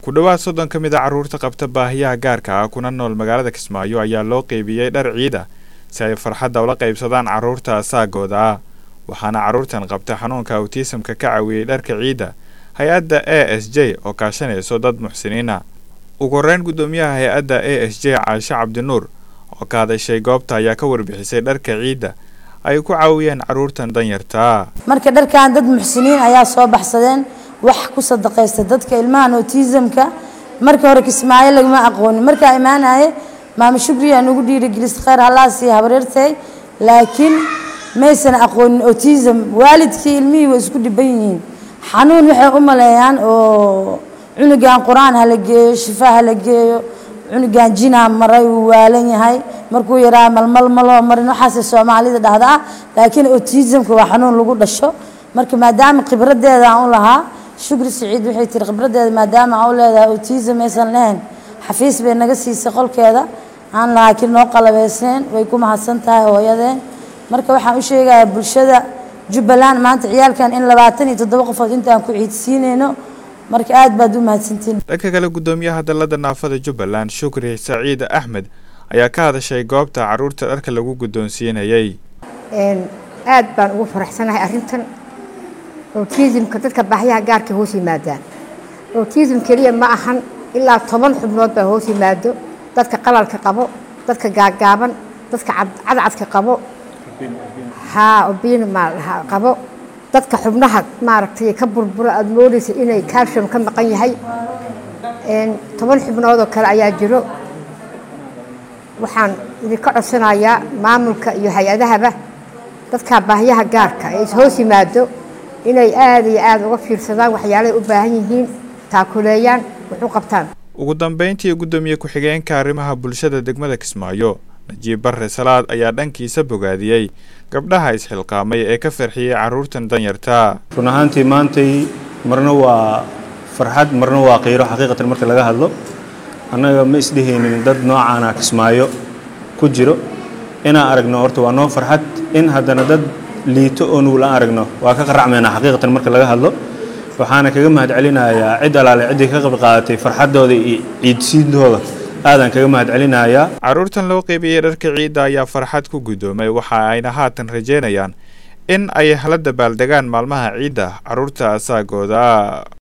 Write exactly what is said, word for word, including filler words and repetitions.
ku dhawaad soddon ka mid ah carruurta qabta baahiyaha gaarka ah kuna nool magaalada Kismaayo ayaa loo qeybiyay dhar ciid ah si ay farxadda ula qaybsadaan carruurta asaagooda ah waxaana carruurtan qabta xanuunka autism-ka ka caawiyay dharka ciida hay'adda A S J oo kaashanayso dad muxsiniin ah ugu horeyn gudoomiyaha hay'adda A S J Caasha Cabdinuur oo ka hadashay goobta ayaa ka warbixisay dharka ciida ay ku caawiyeen carruurtan danyarta marka dharkan dad muxsiniin ayaa soo baxsadeen wax ku sadaqaysta dadka ilmaha autism-ka marka hore Kismaayo lagama aqoon marka imaanaye maama Shukri aan ugu dhiirigelisay khayr Allah si habareertay laakiin maysan aqoon autism waalidkii ilmihii way isku dhiban yihiin xanuun waxay u maleeyaan oo cunugan quraan hala geeyo shifa hala geeyo cunugan jina maray uu waalan yahay markuu yaraa malmal malo marin waxaas Soomaalida dhahdaa laakiin autism-ka waa xanuun lagu dhasho marka maadaama khibradeeda aan u lahaa Shukri Saciid waxay tir khibradeeda maadaama aan u leedahay autism aysan lahayn xafiis bay naga siisay qolkeeda aan laakiin noo qalabeyseen way ku mahadsan tahay hooyadeen marka waxaan u sheegayaa bulshada Jubbaland maanta ciyaalkan in labaatan iyo toddoba qof intaan ku ciidsiinayno marka aad baad u mahadsantiin dadka kale gudoomiyaha dalada naafada Jubbaland Shukri Saciid Ahmed ayaa ka hadashay goobta carruurta dharka lagu gudoonsiinayay een aad baan ugu faraxsanahay arrintan autism-ka dadka baahiyaha gaarka hoos yimaadaan autism kaliya ma ahan ilaa toban xubnood baa hoos yimaado dadka qalalka qabo dadka gaagaaban dadka cadcadka qabo ha obiin ma qabo dadka xubnaha maaragtay ka burbura aad moodaysa inay calcium ka maqan yahay een toban xubnood oo kale ayaa jiro waxaan idinka codsanayaa maamulka iyo hay'adahaba dadka baahiyaha gaarka ay hoos yimaado inay aad iyo aad uga fiirsadaan waxyaalo ay u baahan yihiin taakuleeyaan wuxuu qabtaan ugu dambeyntii gudoomiye ku xigeenka arrimaha bulshada degmada Kismaayo Najiib Barre Salaad ayaa dhankiisa bogaadiyay gabdhaha isxilqaamay ee ka farxiyay carruurtan danyarta run ahaantii maantay marna waa farxad marna waa qiiro xaqiiqatan marka laga hadlo annaga ma isdheheenin dad noocaana Kismaayo ku jiro inaan aragno horta waa noo farxad in haddana dad liito oo nuul aan aragno waa ka qaracmeena xaqiiqatan marka laga hadlo waxaana kaga mahad celinayaa cid alaale cidii ka qayb qaadatay farxadooda iyo ciidsiidooda aadan kaga mahad celinayaa carruurtan loo qeybiyay dharka ciida ayaa farxad ku gudoomay waxa ayna haatan rajeynayaan in ay hala dabaaldegaan maalmaha ciida carruurta asaagooda